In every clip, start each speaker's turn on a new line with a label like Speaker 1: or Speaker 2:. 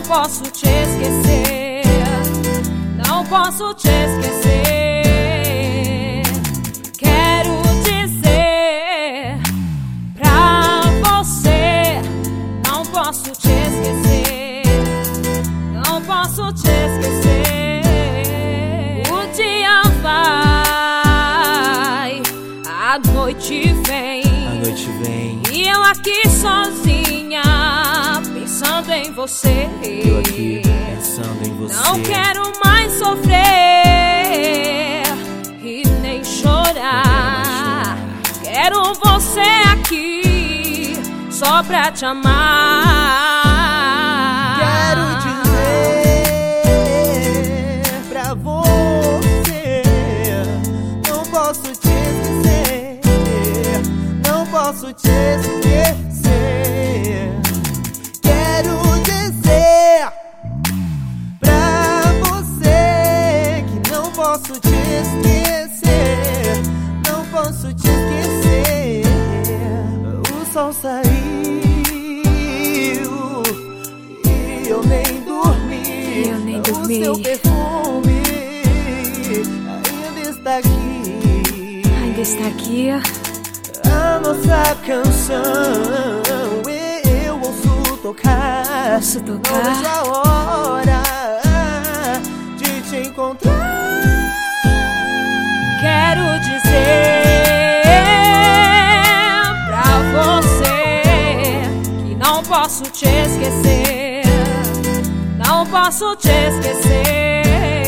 Speaker 1: posso te esquecer, não posso te esquecer. Quero dizer pra você, não posso te esquecer, não posso te esquecer. O dia vai, a noite vem, e eu aqui sozinha, pensando em você.
Speaker 2: Eu aqui pensando em você.
Speaker 1: Não quero mais sofrer e nem chorar. Quero você aqui só pra te amar.
Speaker 2: Quero dizer pra você, não posso te esquecer, não posso te esquecer. Quero dizer pra você que não posso te esquecer, não posso te esquecer. O sol saiu e eu nem dormi. O seu perfume ainda está aqui.
Speaker 1: Ainda está aqui.
Speaker 2: A nossa canção eu ouço tocar. Não vejo a hora de te encontrar.
Speaker 1: Quero dizer pra você que não posso te esquecer, não posso te esquecer.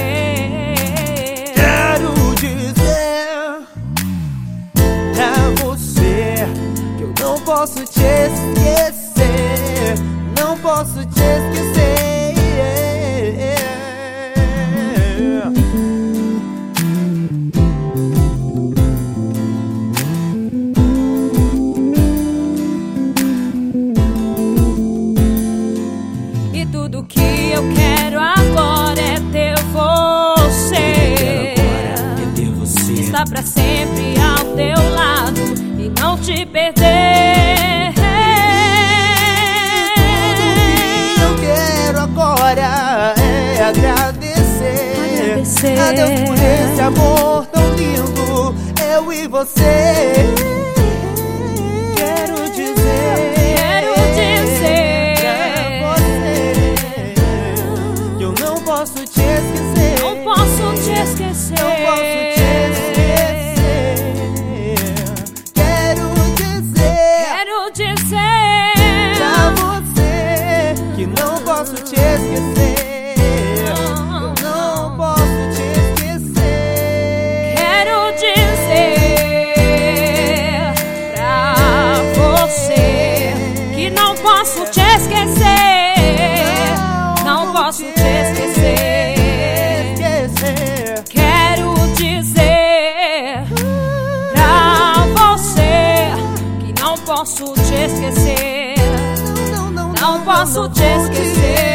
Speaker 2: Quero dizer pra você que eu não posso te esquecer, não posso te esquecer.
Speaker 1: E tudo que eu quero agora é ter você, estar pra sempre ao teu lado e não te perder.
Speaker 2: Eu quero agora é agradecer a Deus por esse amor tão lindo, eu e você. Quero dizer pra você que eu não posso te esquecer,
Speaker 1: não posso te esquecer,
Speaker 2: não posso te esquecer. Quero dizer pra você que não posso te esquecer, eu não posso te esquecer.
Speaker 1: Quero dizer pra você que não posso te esquecer, não posso te esquecer. Quero dizer pra você que não posso te esquecer, não posso te esquecer.